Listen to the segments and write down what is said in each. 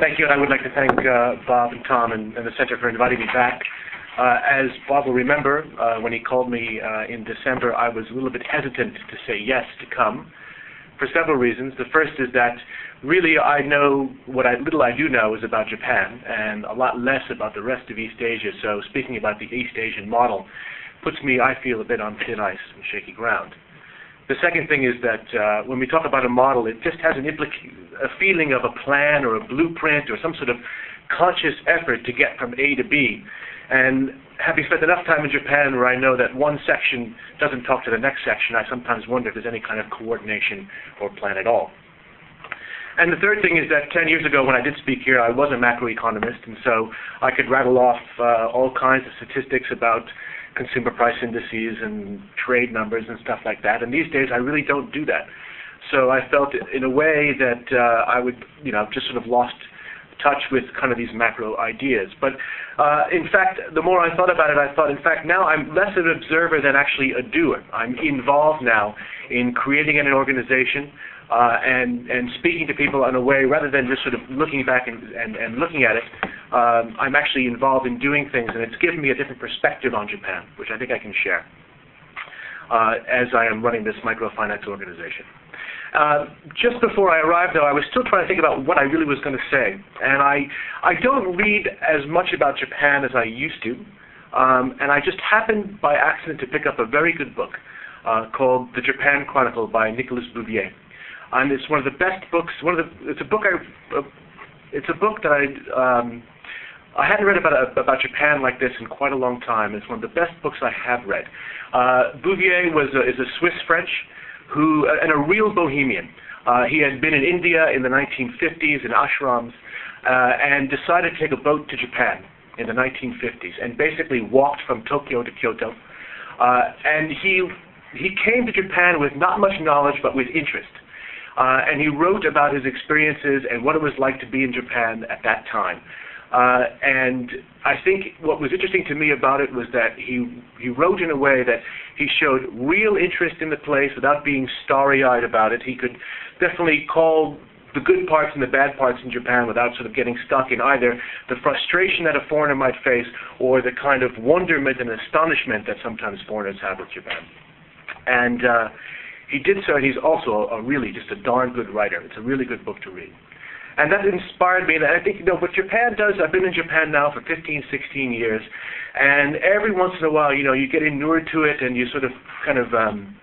Thank you, and I would like to thank Bob and Tom and the Center for inviting me back. As Bob will remember, when he called me in December, I was a little bit hesitant to say yes to come for several reasons. The first is that really I know what little I do know is about Japan and a lot less about the rest of East Asia, so speaking about the East Asian model puts me, I feel, a bit on thin ice and shaky ground. The second thing is that when we talk about a model, it just has a feeling of a plan or a blueprint or some sort of conscious effort to get from A to B. And having spent enough time in Japan where I know that one section doesn't talk to the next section, I sometimes wonder if there's any kind of coordination or plan at all. And the third thing is that 10 years ago when I did speak here, I was a macroeconomist, and so I could rattle off all kinds of statistics about consumer price indices and trade numbers and stuff like that. And these days I really don't do that. So I felt in a way that I would, just sort of lost touch with kind of these macro ideas. But in fact, the more I thought about it, I thought, in fact, now I'm less an observer than actually a doer. I'm involved now in creating an organization and speaking to people in a way, rather than just sort of looking back and looking at it, I'm actually involved in doing things, and it's given me a different perspective on Japan, which I think I can share as I am running this microfinance organization. Just before I arrived, though, I was still trying to think about what I really was going to say. And I don't read as much about Japan as I used to. And I just happened by accident to pick up a very good book called The Japan Chronicle by Nicolas Bouvier. And it's one of the best books. It's a book that I hadn't read about Japan like this in quite a long time. It's one of the best books I have read. Bouvier is a Swiss-French and a real bohemian. He had been in India in the 1950s in ashrams and decided to take a boat to Japan in the 1950s and basically walked from Tokyo to Kyoto. And he came to Japan with not much knowledge but with interest. And he wrote about his experiences and what it was like to be in Japan at that time. And I think what was interesting to me about it was that he wrote in a way that he showed real interest in the place without being starry-eyed about it. He could definitely call the good parts and the bad parts in Japan without sort of getting stuck in either the frustration that a foreigner might face or the kind of wonderment and astonishment that sometimes foreigners have with Japan. And he did so, and he's also really just a darn good writer. It's a really good book to read. And that inspired me, and I think, what Japan does, I've been in Japan now for 15, 16 years, and every once in a while, you get inured to it, and you sort of kind of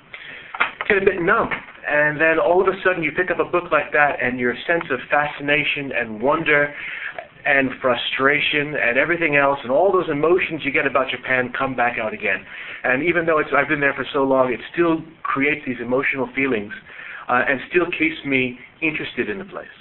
get a bit numb. And then all of a sudden you pick up a book like that, and your sense of fascination and wonder and frustration and everything else, and all those emotions you get about Japan come back out again. And even though I've been there for so long, it still creates these emotional feelings and still keeps me interested in the place.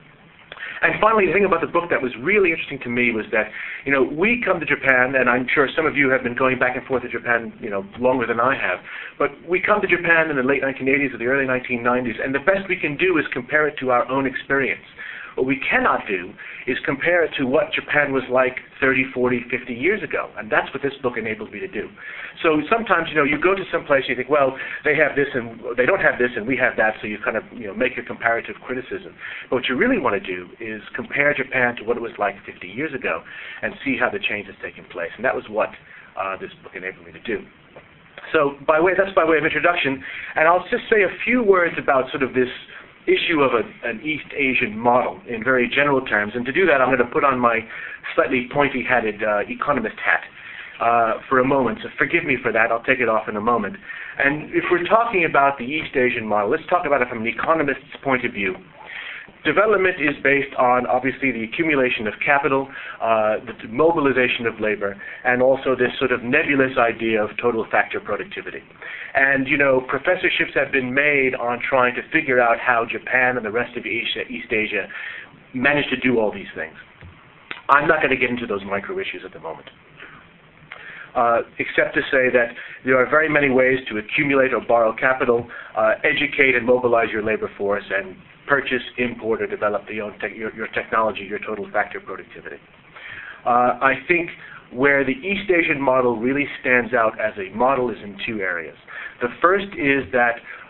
And finally, the thing about the book that was really interesting to me was that, we come to Japan, and I'm sure some of you have been going back and forth to Japan, longer than I have, but we come to Japan in the late 1980s or the early 1990s, and the best we can do is compare it to our own experience. What we cannot do is compare it to what Japan was like 30, 40, 50 years ago, and that's what this book enables me to do. So sometimes, you go to some place and you think, well, they have this and they don't have this and we have that, so you kind of, make your comparative criticism. But what you really want to do is compare Japan to what it was like 50 years ago and see how the change has taken place, and that was what this book enabled me to do. So that's by way of introduction, and I'll just say a few words about sort of this issue of an East Asian model in very general terms. And to do that, I'm going to put on my slightly pointy-hatted economist hat for a moment. So forgive me for that. I'll take it off in a moment. And if we're talking about the East Asian model, let's talk about it from an economist's point of view. Development is based on, obviously, the accumulation of capital, the mobilization of labor, and also this sort of nebulous idea of total factor productivity. And, professorships have been made on trying to figure out how Japan and the rest of East Asia managed to do all these things. I'm not going to get into those micro issues at the moment, except to say that there are very many ways to accumulate or borrow capital, educate and mobilize your labor force, and purchase, import, or develop your technology, your total factor productivity. I think where the East Asian model really stands out as a model is in two areas. The first is that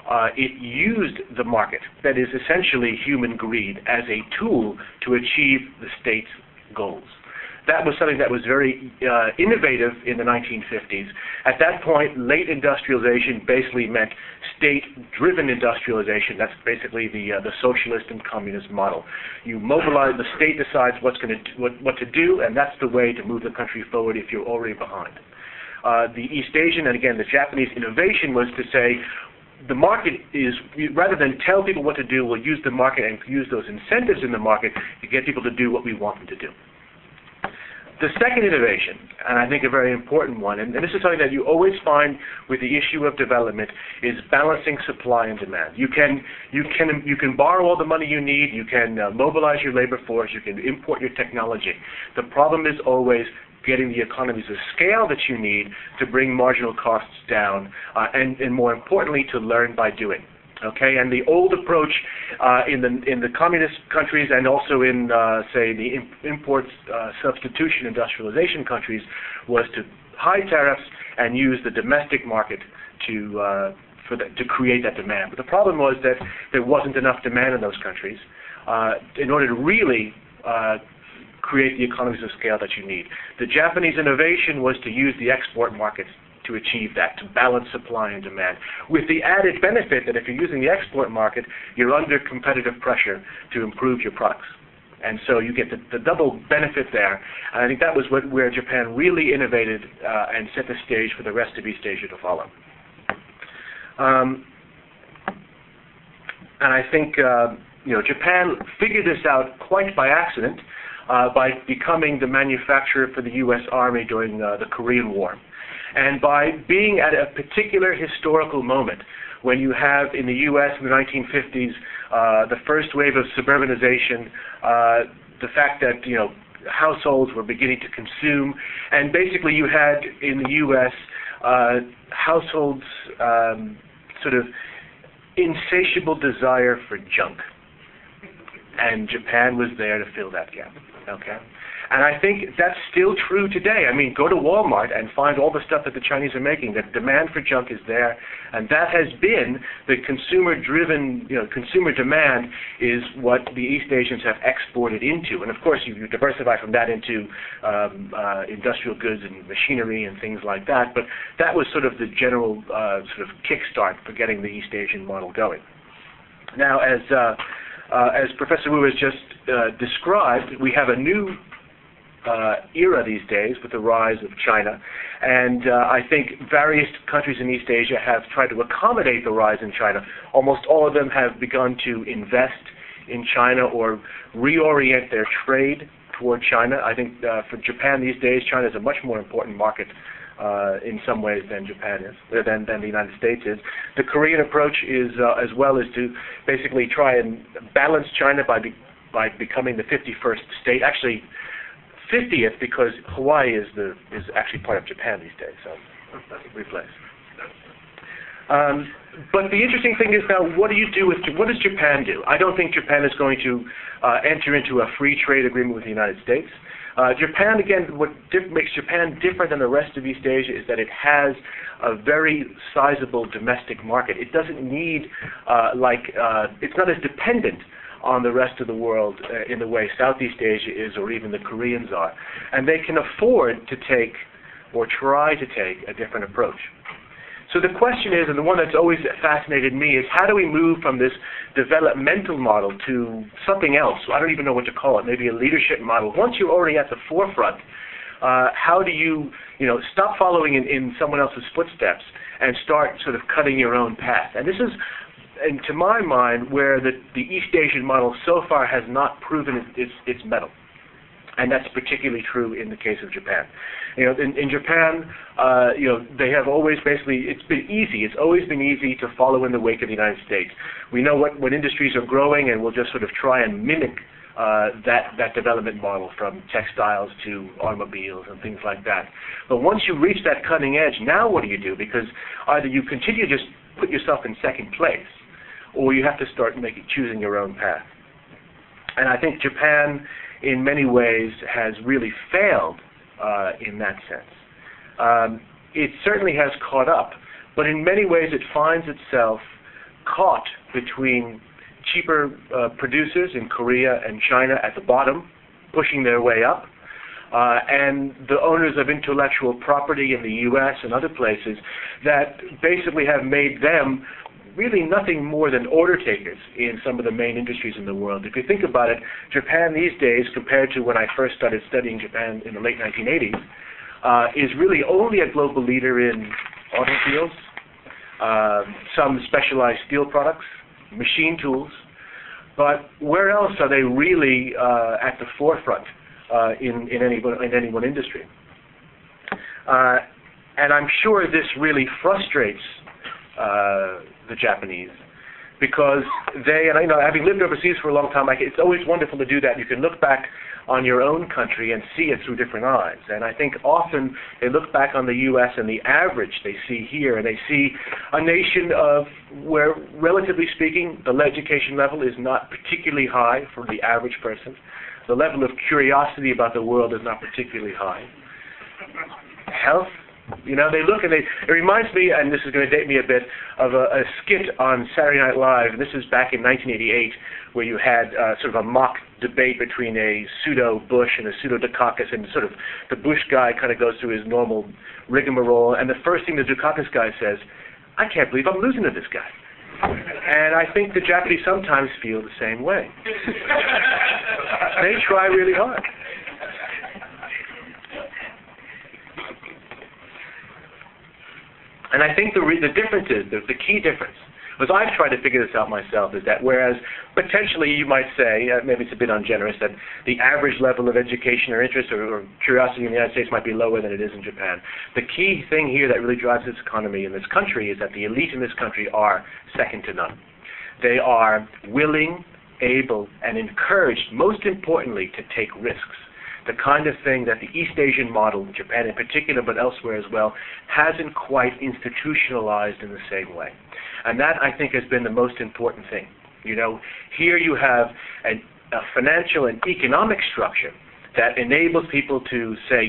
it used the market, that is essentially human greed, as a tool to achieve the state's goals. That was something that was very innovative in the 1950s. At that point, late industrialization basically meant state-driven industrialization. That's basically the socialist and communist model. You mobilize, the state decides what to do, and that's the way to move the country forward if you're already behind. The East Asian, and again the Japanese innovation, was to say, the market is, rather than tell people what to do, we'll use the market and use those incentives in the market to get people to do what we want them to do. The second innovation, and I think a very important one, and this is something that you always find with the issue of development, is balancing supply and demand. You can borrow all the money you need, you can mobilize your labor force, you can import your technology. The problem is always getting the economies of scale that you need to bring marginal costs down, and more importantly, to learn by doing. Okay, and the old approach in the communist countries and also in, say, the import substitution industrialization countries was to high tariffs and use the domestic market to create that demand. But the problem was that there wasn't enough demand in those countries in order to really create the economies of scale that you need. The Japanese innovation was to use the export markets to achieve that, to balance supply and demand, with the added benefit that if you're using the export market, you're under competitive pressure to improve your products. And so you get the double benefit there. And I think that was where Japan really innovated and set the stage for the rest of East Asia to follow. And I think Japan figured this out quite by accident by becoming the manufacturer for the U.S. Army during the Korean War. And by being at a particular historical moment, when you have in the U.S. in the 1950s the first wave of suburbanization, the fact that households were beginning to consume, and basically you had in the U.S. Households sort of insatiable desire for junk, and Japan was there to fill that gap. Okay. And I think that's still true today. I mean, go to Walmart and find all the stuff that the Chinese are making. The demand for junk is there, and that has been the consumer-driven, consumer demand is what the East Asians have exported into. And of course, you diversify from that into industrial goods and machinery and things like that. But that was sort of the general sort of kickstart for getting the East Asian model going. Now, as Professor Wu has just described, we have a new era these days with the rise of China, and I think various countries in East Asia have tried to accommodate the rise in China. Almost all of them have begun to invest in China or reorient their trade toward China. I think for Japan these days, China is a much more important market in some ways than Japan is, than the United States is. The Korean approach is as well as to basically try and balance China by becoming the 51st state. Actually, 50th, because Hawaii is actually part of Japan these days, so that's replaced. But the interesting thing is now, what does Japan do? I don't think Japan is going to enter into a free trade agreement with the United States. Japan, again, what makes Japan different than the rest of East Asia is that it has a very sizable domestic market. It doesn't need, it's not as dependent on the rest of the world in the way Southeast Asia is, or even the Koreans are. And they can afford to take, or try to take, a different approach. So the question is, and the one that's always fascinated me, is how do we move from this developmental model to something else? I don't even know what to call it, maybe a leadership model. Once you're already at the forefront, how do you stop following in someone else's footsteps and start sort of cutting your own path? And this is, and to my mind, where the East Asian model so far has not proven its mettle. And that's particularly true in the case of Japan. In Japan, they have always basically, it's been easy. It's always been easy to follow in the wake of the United States. We know what industries are growing, and we'll just sort of try and mimic that development model, from textiles to automobiles and things like that. But once you reach that cutting edge, now what do you do? Because either you continue to just put yourself in second place, or you have to start choosing your own path. And I think Japan, in many ways, has really failed in that sense. It certainly has caught up, but in many ways it finds itself caught between cheaper producers in Korea and China at the bottom, pushing their way up, and the owners of intellectual property in the U.S. and other places that basically have made them really nothing more than order takers in some of the main industries in the world. If you think about it, Japan these days, compared to when I first started studying Japan in the late 1980s, is really only a global leader in automobiles, some specialized steel products, machine tools, but where else are they really at the forefront in any one industry? And I'm sure this really frustrates the Japanese, because they, and having lived overseas for a long time, it's always wonderful to do that. You can look back on your own country and see it through different eyes. And I think often they look back on the U.S. and the average they see here, and they see a nation where, relatively speaking, the education level is not particularly high for the average person. The level of curiosity about the world is not particularly high. Health, they look and it reminds me, and this is going to date me a bit, of a skit on Saturday Night Live. This is back in 1988, where you had sort of a mock debate between a pseudo-Bush and a pseudo-Dukakis, and sort of the Bush guy kind of goes through his normal rigmarole, and the first thing the Dukakis guy says, "I can't believe I'm losing to this guy." And I think the Japanese sometimes feel the same way. They try really hard. And I think the difference is, the key difference, was I've tried to figure this out myself, is that whereas potentially you might say, maybe it's a bit ungenerous, that the average level of education or interest or curiosity in the United States might be lower than it is in Japan, the key thing here that really drives this economy in this country is that the elite in this country are second to none. They are willing, able, and encouraged, most importantly, to take risks. The kind of thing that the East Asian model, Japan in particular, but elsewhere as well, hasn't quite institutionalized in the same way. And that, I think, has been the most important thing. Here you have a financial and economic structure that enables people to say,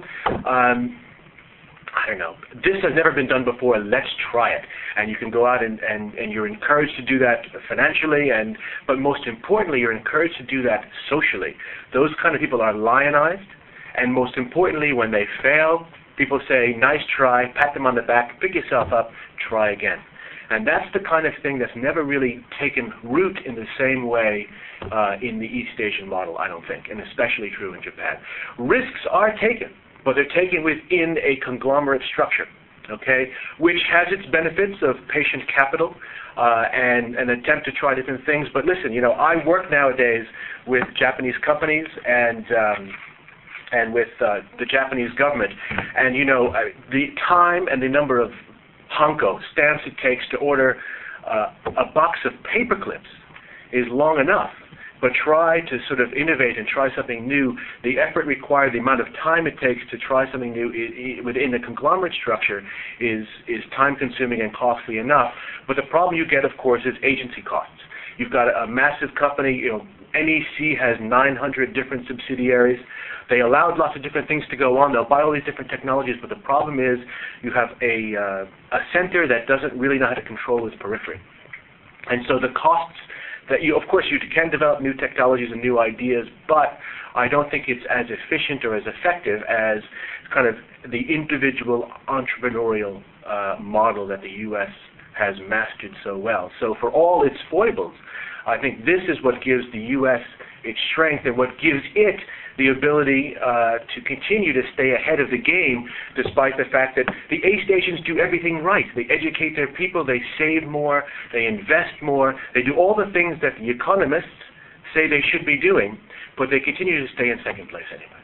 I don't know, this has never been done before, let's try it. And you can go out and you're encouraged to do that financially, but most importantly, you're encouraged to do that socially. Those kind of people are lionized, and most importantly, when they fail, people say, nice try, pat them on the back, pick yourself up, try again. And that's the kind of thing that's never really taken root in the same way in the East Asian model, I don't think, and especially true in Japan. Risks are taken, but they're taken within a conglomerate structure, okay, which has its benefits of patient capital and an attempt to try different things. But listen, I work nowadays with Japanese companies and with the Japanese government, and the time and the number of hanko, stamps it takes to order a box of paper clips is long enough. But try to sort of innovate and try something new. The effort required, the amount of time it takes to try something new within the conglomerate structure is time-consuming and costly enough. But the problem you get, of course, is agency costs. You've got a massive company. NEC has 900 different subsidiaries. They allowed lots of different things to go on. They'll buy all these different technologies, but the problem is you have a center that doesn't really know how to control its periphery. And so the costs that of course, you can develop new technologies and new ideas, but I don't think it's as efficient or as effective as kind of the individual entrepreneurial model that the U.S. has mastered so well. So for all its foibles, I think this is what gives the U.S. its strength and what gives it the ability to continue to stay ahead of the game, despite the fact that the East Asians do everything right. They educate their people, they save more, they invest more, they do all the things that the economists say they should be doing, but they continue to stay in second place anyway.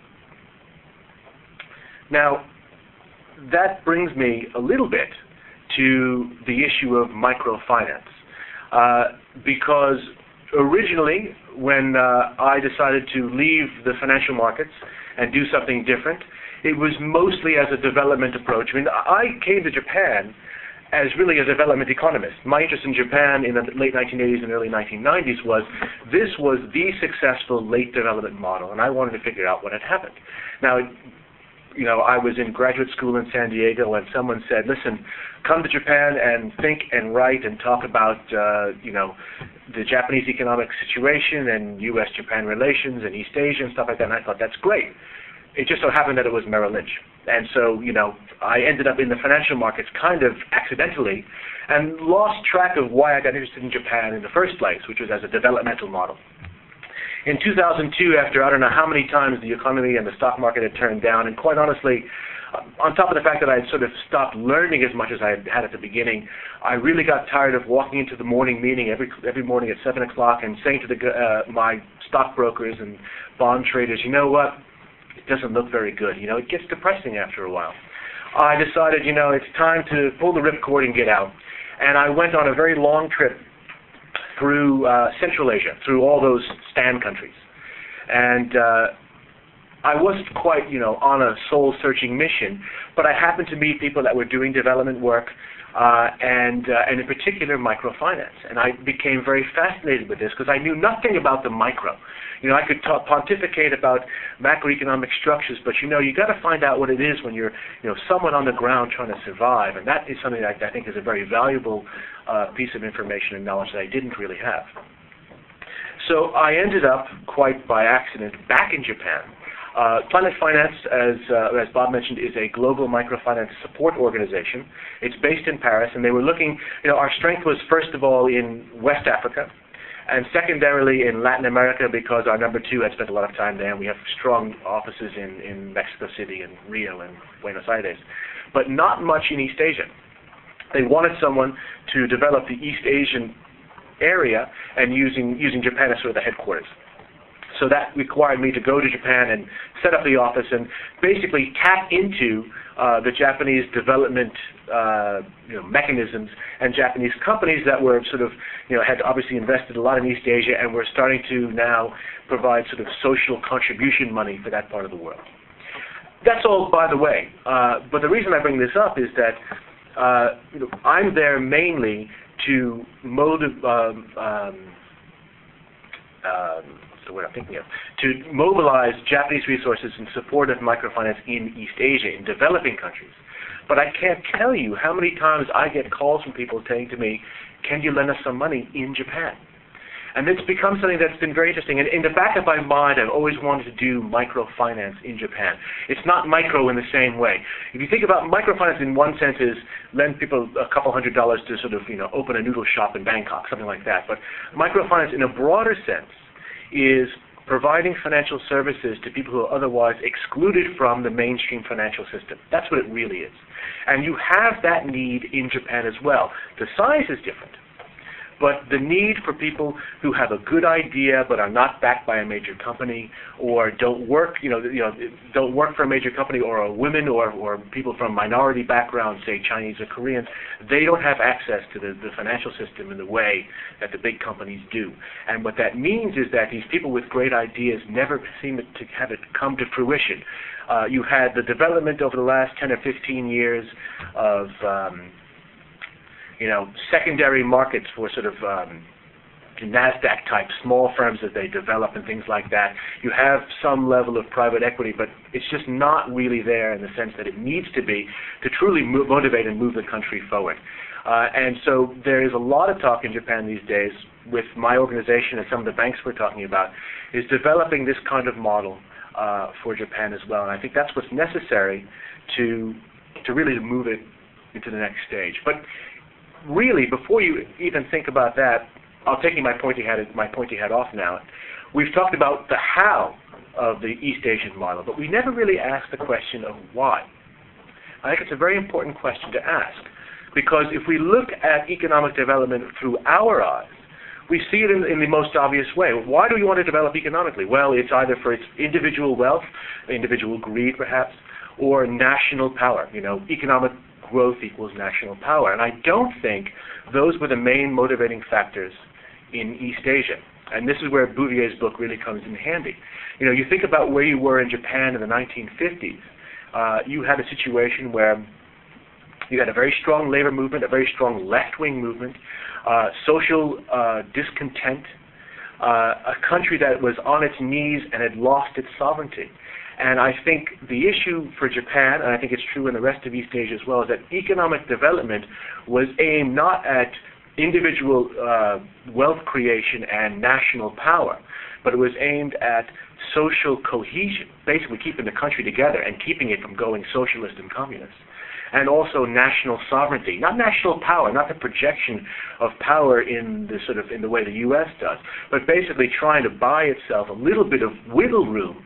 Now, that brings me a little bit to the issue of microfinance, because originally, when I decided to leave the financial markets and do something different, it was mostly as a development approach. I mean, I came to Japan as really a development economist. My interest in Japan in the late 1980s and early 1990s was this was the successful late development model, and I wanted to figure out what had happened. Now, I was in graduate school in San Diego, and someone said, "Listen, come to Japan and think and write and talk about, the Japanese economic situation and U.S.-Japan relations and East Asia and stuff like that." And I thought, that's great. It just so happened that it was Merrill Lynch. And so, I ended up in the financial markets kind of accidentally and lost track of why I got interested in Japan in the first place, which was as a developmental model. In 2002, after I don't know how many times the economy and the stock market had turned down, and quite honestly, on top of the fact that I had sort of stopped learning as much as I had at the beginning, I really got tired of walking into the morning meeting every morning at 7 o'clock and saying to my stockbrokers and bond traders, "You know what? It doesn't look very good. It gets depressing after a while." I decided, it's time to pull the ripcord and get out. And I went on a very long trip through Central Asia, through all those stand countries. And I wasn't quite, on a soul-searching mission, but I happened to meet people that were doing development work, and in particular microfinance. And I became very fascinated with this because I knew nothing about the micro. I could pontificate about macroeconomic structures, but you got to find out what it is when you're, someone on the ground trying to survive. And that is something that I think is a very valuable piece of information and knowledge that I didn't really have. So I ended up, quite by accident, back in Japan. Planet Finance, as Bob mentioned, is a global microfinance support organization. It's based in Paris, and they were looking, our strength was first of all in West Africa, and secondarily in Latin America, because our number two had spent a lot of time there, and we have strong offices in Mexico City and Rio and Buenos Aires, but not much in East Asia. They wanted someone to develop the East Asian area and using Japan as sort of the headquarters. So that required me to go to Japan and set up the office and basically tap into the Japanese development mechanisms and Japanese companies that were sort of, had obviously invested a lot in East Asia and were starting to now provide sort of social contribution money for that part of the world. That's all by the way. But the reason I bring this up is that I'm there mainly to to mobilize Japanese resources in support of microfinance in East Asia, in developing countries. But I can't tell you how many times I get calls from people saying to me, "Can you lend us some money in Japan?" And it's become something that's been very interesting. And in the back of my mind, I've always wanted to do microfinance in Japan. It's not micro in the same way. If you think about microfinance in one sense is lend people a couple $100 to sort of, open a noodle shop in Bangkok, something like that. But microfinance in a broader sense is providing financial services to people who are otherwise excluded from the mainstream financial system. That's what it really is. And you have that need in Japan as well. The size is different. But the need for people who have a good idea but are not backed by a major company, or don't work, don't work for a major company, or are women or people from minority backgrounds, say Chinese or Koreans, they don't have access to the financial system in the way that the big companies do. And what that means is that these people with great ideas never seem to have it come to fruition. You had the development over the last 10 or 15 years of secondary markets for sort of NASDAQ-type small firms that they develop and things like that. You have some level of private equity, but it's just not really there in the sense that it needs to be to truly motivate and move the country forward. And so there is a lot of talk in Japan these days with my organization and some of the banks we're talking about, is developing this kind of model for Japan as well. And I think that's what's necessary to really move it into the next stage. But really, before you even think about that, I'll take my pointy hat off now. We've talked about the how of the East Asian model, but we never really asked the question of why. I think it's a very important question to ask, because if we look at economic development through our eyes, we see it in the most obvious way. Why do we want to develop economically? Well, it's either for its individual wealth, individual greed perhaps, or national power. Economic growth equals national power. And I don't think those were the main motivating factors in East Asia. And this is where Bouvier's book really comes in handy. You think about where you were in Japan in the 1950s. You had a situation where you had a very strong labor movement, a very strong left-wing movement, social discontent, a country that was on its knees and had lost its sovereignty. And I think the issue for Japan, and I think it's true in the rest of East Asia as well, is that economic development was aimed not at individual wealth creation and national power, but it was aimed at social cohesion, basically keeping the country together and keeping it from going socialist and communist. And also national sovereignty, not national power, not the projection of power in the way the U.S. does, but basically trying to buy itself a little bit of wiggle room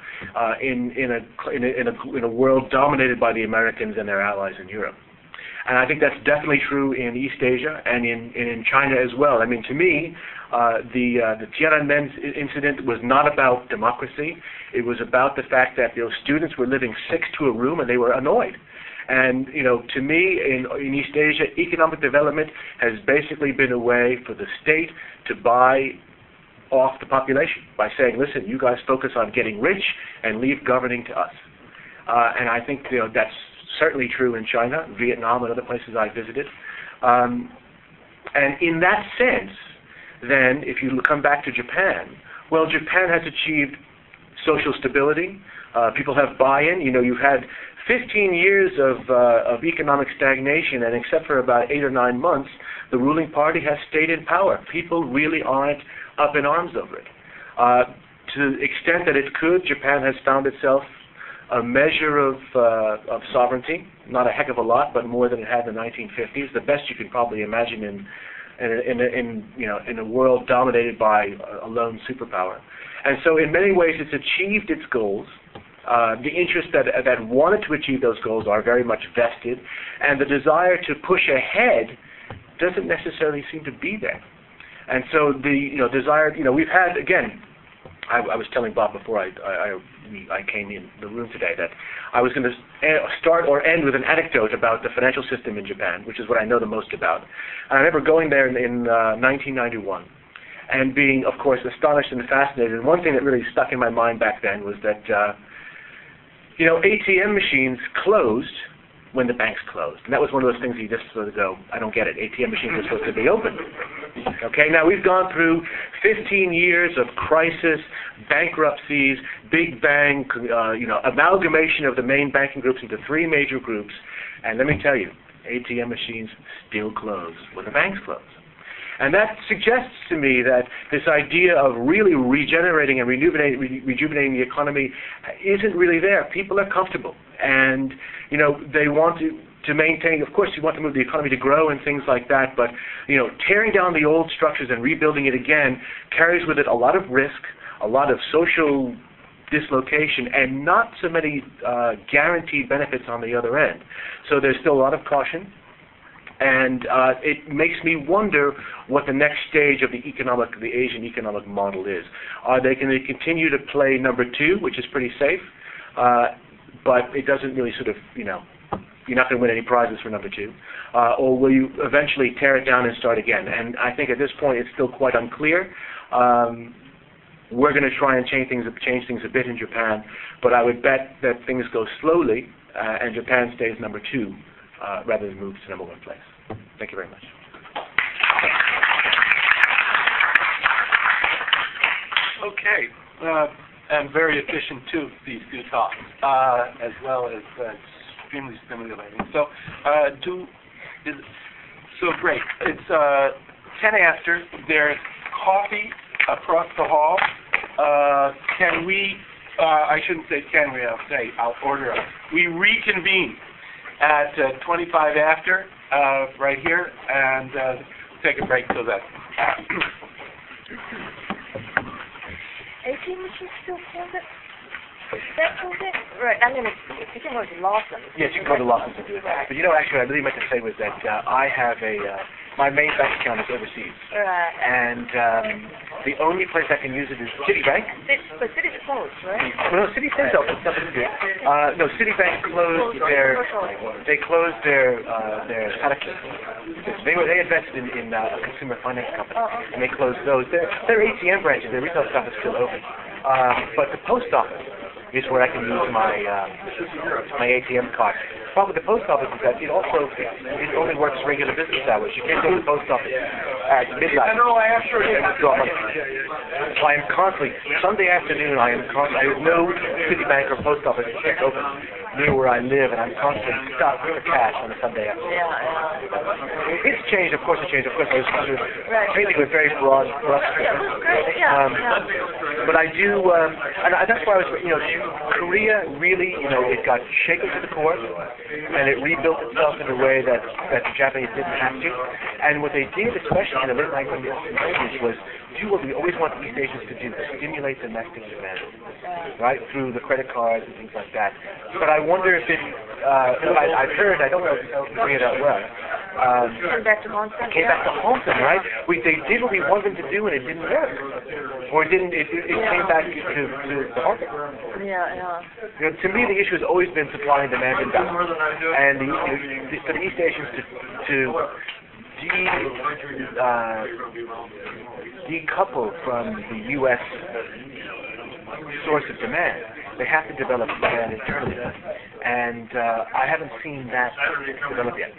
in a world dominated by the Americans and their allies in Europe. And I think that's definitely true in East Asia and in China as well. I mean, to me, the Tiananmen incident was not about democracy. It was about the fact that those students were living 6 to a room and they were annoyed. And, to me, in East Asia, economic development has basically been a way for the state to buy off the population by saying, listen, you guys focus on getting rich and leave governing to us. And I think that's certainly true in China, Vietnam, and other places I visited. And in that sense, then, if you come back to Japan, well, Japan has achieved social stability. People have buy-in. You've had 15 years of economic stagnation, and except for about 8 or 9 months, the ruling party has stayed in power. People really aren't up in arms over it. To the extent that it could, Japan has found itself a measure of sovereignty, not a heck of a lot, but more than it had in the 1950s. The best you can probably imagine in a world dominated by a lone superpower. And so, in many ways, it's achieved its goals. The interests that wanted to achieve those goals are very much vested, and the desire to push ahead doesn't necessarily seem to be there. And so the desire, we've had, again, I was telling Bob before I came in the room today that I was going to start or end with an anecdote about the financial system in Japan, which is what I know the most about. And I remember going there in 1991. And being, of course, astonished and fascinated. And one thing that really stuck in my mind back then was that ATM machines closed when the banks closed. And that was one of those things you just sort of go, I don't get it. ATM machines are supposed to be open. Okay, now we've gone through 15 years of crisis, bankruptcies, big bang, amalgamation of the main banking groups into 3 major groups. And let me tell you, ATM machines still close when the banks close. And that suggests to me that this idea of really regenerating and rejuvenating the economy isn't really there. People are comfortable, and they want to maintain. Of course, you want to move the economy to grow and things like that. But tearing down the old structures and rebuilding it again carries with it a lot of risk, a lot of social dislocation, and not so many guaranteed benefits on the other end. So there's still a lot of caution. And it makes me wonder what the next stage of the Asian economic model is. Are they going to continue to play number 2, which is pretty safe, but it doesn't really you're not going to win any prizes for number 2, or will you eventually tear it down and start again? And I think at this point it's still quite unclear. We're going to try and change things a bit in Japan, but I would bet that things go slowly, and Japan stays number 2. Rather than move to number 1 place. Thank you very much. Okay, and very efficient too, these 2 talks, as well as extremely stimulating. So, great. It's 10 after. There's coffee across the hall. Can we? I shouldn't say can we. I'll order. We reconvene at 25 after, right here, and take a break till then. ATM machine still close it? That close it? Right, I mean, you can go to Lawson's. Yes, you can go to Lawson's and do that. But actually, what I really meant to say was that I have my main bank account is overseas. Right. And the only place I can use it is Citibank. But Citi's closed, right? Well, no, Citi stays open. Nothing to do. No, Citibank closed their Sarakis. They invested in a consumer finance company, and they closed those. Their ATM branches, their retail stuff is still open. But the post office is where I can use my ATM card. The problem with the post office is that it only works regular business hours. You can't go to the post office at midnight and withdraw money. So I am constantly, Sunday afternoon, I have no Citibank or post office check open near where I live, and I'm constantly stuck for cash on a Sunday afternoon. Yeah. It's changed, of course it changed. Of course, I was Right. painting with very broad brush Yeah, strokes. it was great. Yeah. But I do, and that's why I was, Korea really, it got shaken to the core, and it rebuilt itself in a way that the Japanese didn't have to. And what they did, especially in the late 1990s, was do what we always want East Asians to do, stimulate domestic demand, right, through the credit cards and things like that. But I wonder if it, I've heard, I don't know Korea that well, Came back to Hongkong. came back to Hongkong, right? They did what we wanted them to do, and it didn't work. Or it didn't, it came back to Hongkong. Yeah. To me, the issue has always been supply and demand imbalance. And for the East Asians to decouple from the U.S. source of demand, they have to develop demand internally. And I haven't seen that develop yet.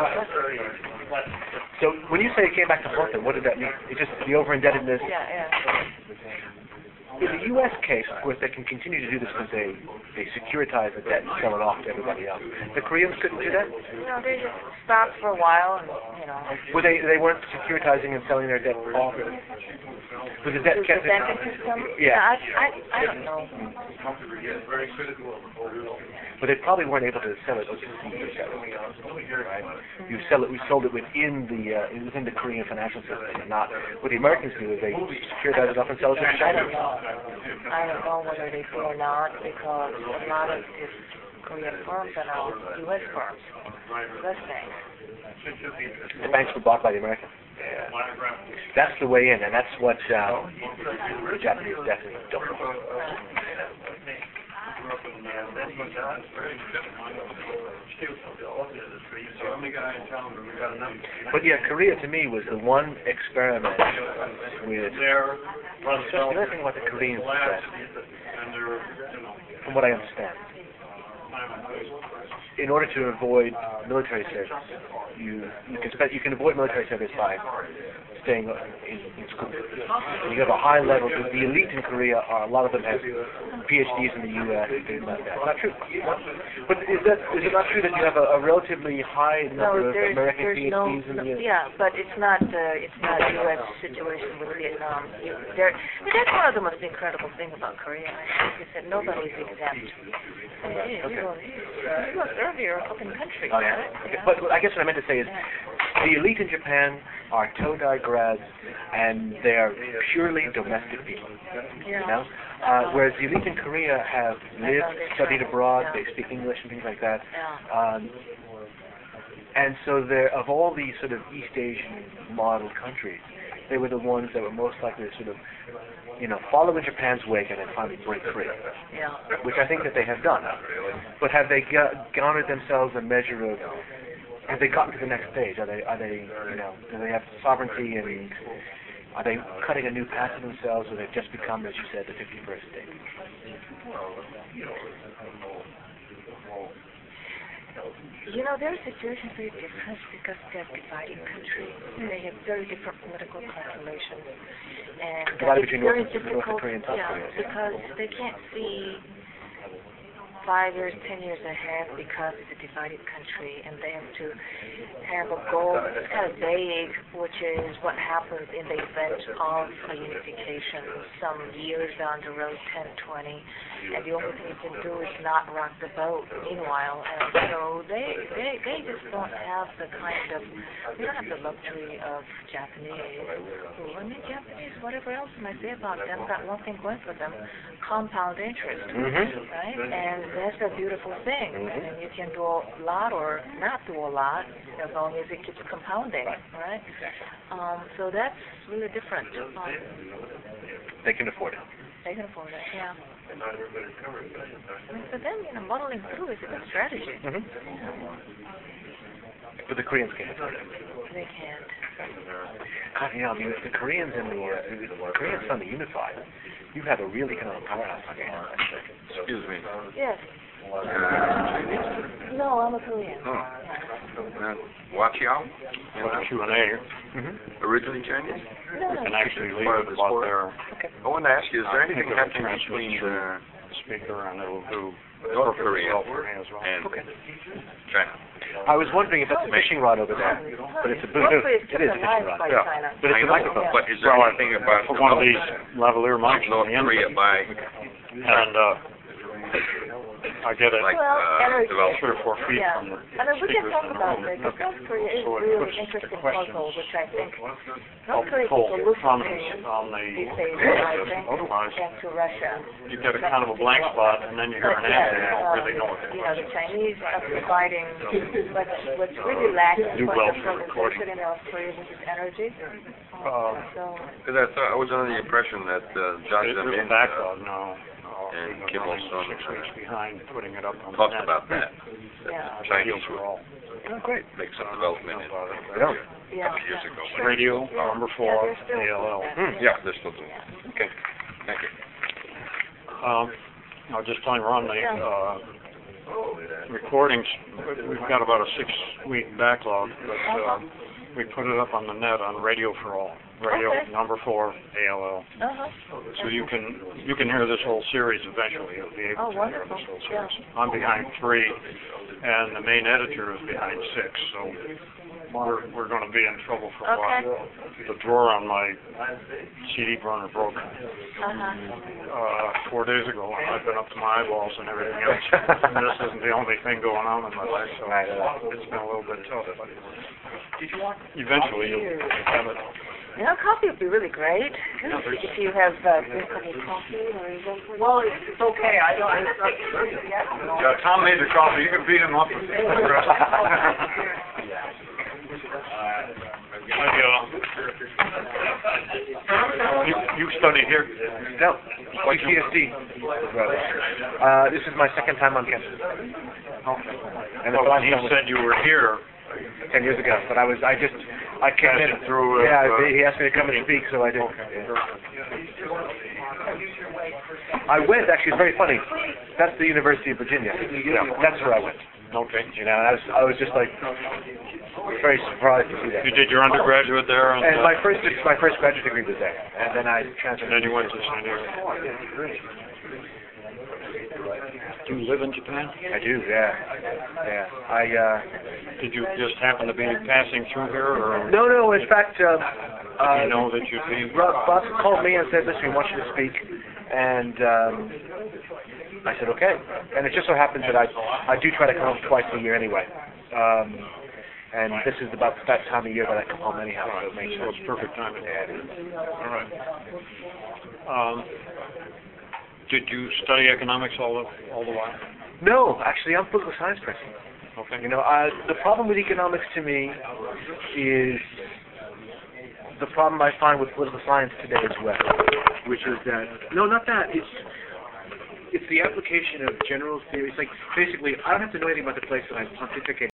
So when you say it came back to Hongkong, what did that mean? It's just the over-indebtedness? Yeah. In the U.S. case, of course, they can continue to do this because they securitize the debt and sell it off to everybody else. The Koreans couldn't do that? They just stopped for a while, and Well, they weren't securitizing and selling their debt off. Was the debt kept? The banking system? Yeah. I don't know. But they probably weren't able to sell it overseas. Right? We sold it within the Korean financial system, and not what the Americans do is they securitize it off and sell it to China. I don't know whether they do or not, because a lot of these Korean firms are now U.S. firms, U.S. banks. The banks were bought by the Americans. Yeah. That's the way in, and that's what the Japanese definitely don't. But yeah, Korea to me was the one experiment with just the other thing about the Koreans is that, from what I understand, in order to avoid military service, you can avoid military service by staying in school. And you have a high level. The elite in Korea a lot of them have PhDs in the U.S. and things like that. Not true. But is it not true that you have a relatively high number of American PhDs in the U.S.? Yeah, but it's not U.S. situation with Vietnam. But that's one of the most incredible things about Korea. Like you said, nobody is exempt. You go earlier up in the country. Oh, yeah. Okay. But I guess what I meant to say is the elite in Japan are Todai grads, and they are purely domestic people. Whereas the elite in Korea have lived, studied abroad, they speak English and things like that. And so of all these sort of East Asian model countries, they were the ones that were most likely to sort of, follow in Japan's wake and then finally break free. Which I think that they have done. But have they garnered themselves a measure of, have they gotten to the next stage? Are they, do they have sovereignty, and are they cutting a new path for themselves, or they've just become, as you said, the 51st state? Their situation is very different because they're divided countries. They have very different political calculations. And divided it's between very North Korea and South Korea. Because they can't see 5 years, 10 years ahead because it's a divided country, and they have to have a goal that's kind of vague, which is what happens in the event of a unification some years down the road, 10, 20, and the only thing you can do is not rock the boat meanwhile. And so they just don't have the kind of, they don't have the luxury of Japanese, Japanese, whatever else you might say about them, got one thing going for them, compound interest, right? And that's a beautiful thing. I mean, you can do a lot or not do a lot as long as it keeps compounding, right? So that's really different. They can afford it. They can afford it, yeah. I mean, for them, modeling through is a good strategy. But the Koreans can't afford it. They can't. God, if the Koreans and the Koreans suddenly unified, you have a real economic powerhouse on your hands. Excuse me. Yes. No, I'm a Korean. Oh. Yeah. Wachiao, Q&A. originally Chinese. You can actually leave Part of it the about sport. there. I wanted to ask you, is there I think anything it'll happening transmit between through the speaker, and it'll do North perfectly Korea well for me as well. and Okay. China? I was wondering if that's a fishing rod over there, but it's a Hopefully it's it is a kept fishing alive rod. by Yeah. China. But it's I a know, microphone. but is there Well, anything about Put one of these development lavalier mics of North on the end, Korea by and I get it like Well, energy. developed? 3 or 4 feet Yeah, from the I mean, we can speakers talk in the about room. it, because North Korea is So it really puts the interesting questions puzzle, which I think Help North Korea pull is prominence hallucinating on these the days, I think, otherwise back to Russia. you get a kind of a blank spot, and then you hear But an answer, you don't really know what the you know, question the Chinese are providing what's really lacking Do for well the for recording. in North Korea, which is energy. So, Because I was under the impression that Josh There's a Zemin backlog now. and We're Kim running Il-sung 6 weeks behind putting it up on the talked net. about that. yeah, Chinese for would all. Oh, great. make some development in I know. a yeah. couple of years ago. but- Radio, number 4, Yeah, they're still ALL. doing that. Yeah, they're still doing it. Okay, thank you. I was just telling Ron, the recordings, we've got about a 6-week backlog, but we put it up on the net on Radio for All. Radio, Okay. number 4, ALL. Uh-huh. So you can hear this whole series eventually. You'll be able Oh, to hear wonderful. this whole Yeah. series. I'm behind 3, and the main editor is behind 6, so we're going to be in trouble for a Okay. while. The drawer on my CD burner broke Uh-huh. 4 days ago, and I've been up to my eyeballs and everything else. And this isn't the only thing going on in my life, so it's been a little bit tough. But eventually you'll have it. You know, coffee would be really great if you have drink any coffee or even. Well, it's okay. I don't. Yeah, Tom made the coffee. You can beat him up. You study here? No, UCSD. This is my second time on campus. And the Well, last he time was said you were here. 10 years ago, but I came in through. Yeah, he asked me to come and speak, so I did. I went, actually, it's very funny. That's the University of Virginia. Yeah, that's where I went. Okay. You know, and I was just like very surprised to see that. You did your undergraduate there, and And my first graduate degree was there, and then I transferred. and then you went to San Diego. Do you live in Japan? I do, yeah. Did you just happen to be passing through here, or No, in fact, did you know that you'd be? Boss called me and said, listen, we want you to speak, and I said, okay. And it just so happens that I do try to come home twice a year anyway. And this is about that time of year that I come home anyhow, so it makes So sense. it's perfect timing. All right. Did you study economics all the while? No, actually, I'm a political science person. Okay. You know, the problem with economics to me is the problem I find with political science today as well, which is that, no, not that, it's the application of general theories. Like, basically, I don't have to know anything about the place that I'm pontificating